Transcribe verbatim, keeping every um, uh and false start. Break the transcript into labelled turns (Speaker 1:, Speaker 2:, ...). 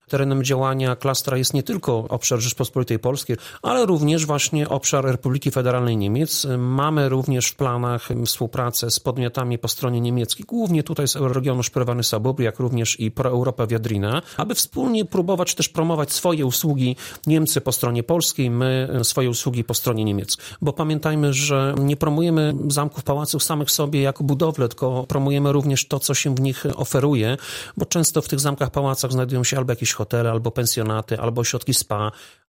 Speaker 1: Terenem działania klastra jest nie tylko obszar Rzeczpospolitej Polskiej, ale również właśnie obszar Republiki Federalnej Niemiec. Mamy również w planach współpracę z podmiotami po stronie niemieckiej, głównie tutaj z regionu Szprewany-Sabuby, jak również i Pro-Europa Wiadrina, aby wspólnie próbować też promować swoje usługi, Niemcy po stronie polskiej, my swoje usługi po stronie niemieckiej. Bo pamiętajmy, że nie promujemy zamków, pałaców samych sobie jako budowle, tylko promujemy również to, co się w nich oferuje, bo często w tych zamkach, pałacach znajdują się albo jakieś hotele, albo pensjonaty, albo ośrodki spa,